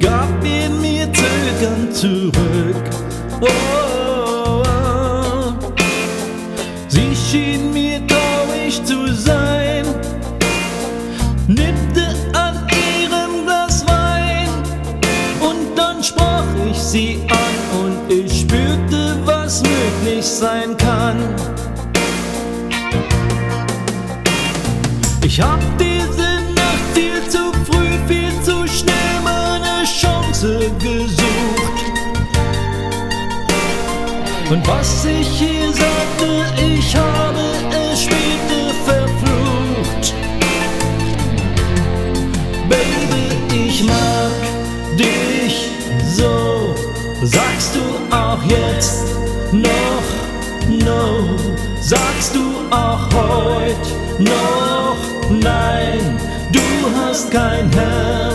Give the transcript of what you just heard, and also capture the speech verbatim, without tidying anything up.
gab er mir zögernd zurück. Oh, oh, oh. Sie schien mir traurig zu sein, nippte an ihrem Glas Wein, und dann sprach ich sie an und ich spürte, was möglich sein kann. Ich hab diese Nacht viel zu früh, viel zu schnell meine Chance gesucht. Und was ich hier sagte, ich habe es später verflucht. Baby, ich mag dich so, sagst du auch jetzt noch no? Sagst du auch heute noch nein? Du hast kein Herz.